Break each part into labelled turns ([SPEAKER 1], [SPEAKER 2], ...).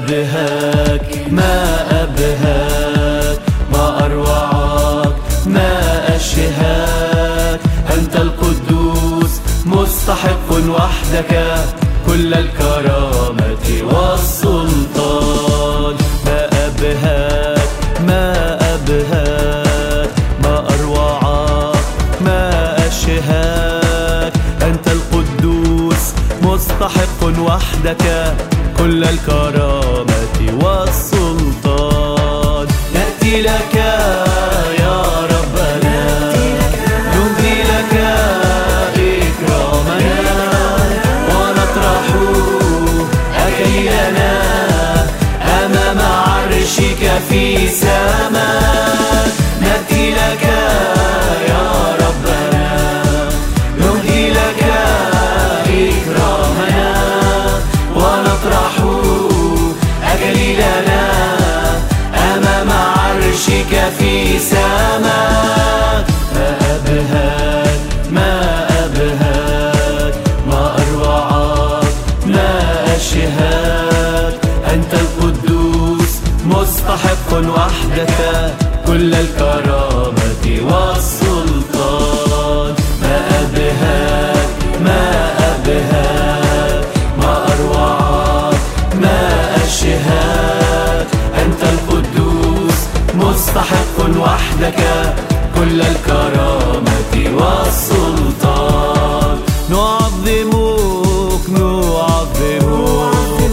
[SPEAKER 1] أبهاك ما أبهاك، ما أروعك ما أشهاك. أنت القدوس مستحق وحدك كل الكرامة والسلطان. ما أبهاك ما أبهاك، ما أروعك ما أشهاك. أنت القدوس مستحق وحدك كل الكرامة والسلطان. نأتي لك يا ربنا، نهدي لك إكرامنا، ونطرح أكليلنا أمام عرشك في سماك. نأتي لك يا ربنا، نهدي لك إكرامنا، ونطرح أكليلنا أمام عرشك في سماك. ما أبهاك ما أبهاك، ما أروعك ما أشهاك. أنت القدوس مستحق وحدك كل الكرامة والسلطان. ما أبهاك ما أبهاك، ما أروعك ما أشهاك. أنت القدوس مستحق وحدك كل الكرامة والسلطان. نعظمك نعظمك،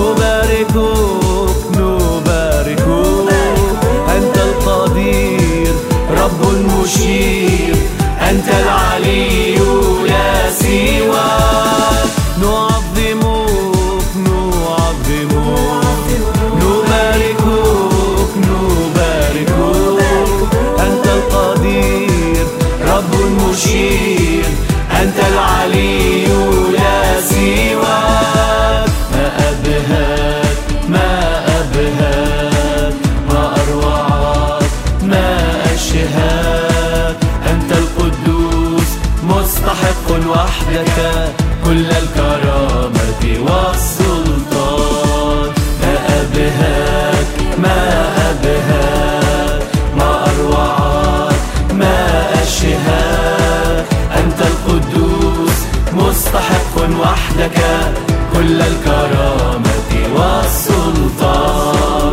[SPEAKER 1] نباركك نباركك. أنت القدير رب مشير، أنت العلي لا سواك. نعظمك نعظمك، نباركك نباركك. أنت القدير رب مشير، أنت العلي لا سواك. ما أبهاك ما أبهاك، ما أروعك ما أشهاك. أنت القدوس مستحق وحدك كل الكرامة والسلطان. ما أبهاك ما أبهاك، ما أروعك ما أشهاك. أنت القدوس مستحق وحدك كل الكرامة والسلطان.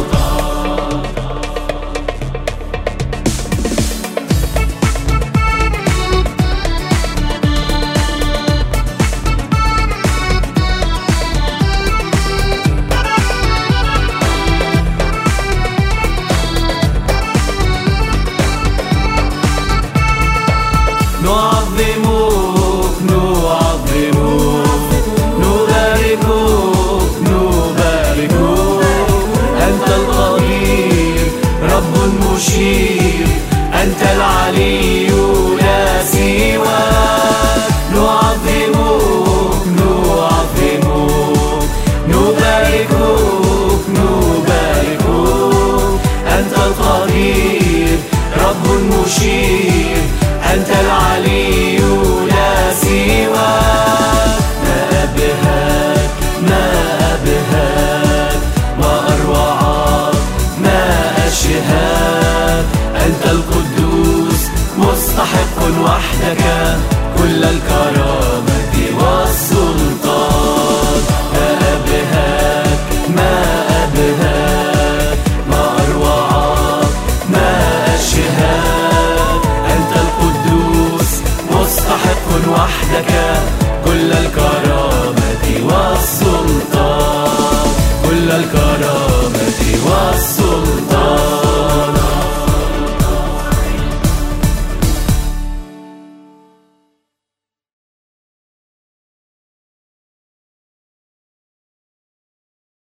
[SPEAKER 1] نعظمك نعظمك، نباركك نباركك. أنت القدير رب مشير، أنت العلي لا سواك. نعظمك نعظمك، نباركك نباركك. أنت القدير رب مشير، أنت العلي لا سواك. ما أبهاك ما أبهاك، ما أروعك ما أشهاك. أنت القدوس مستحق وحدك كل الكرامة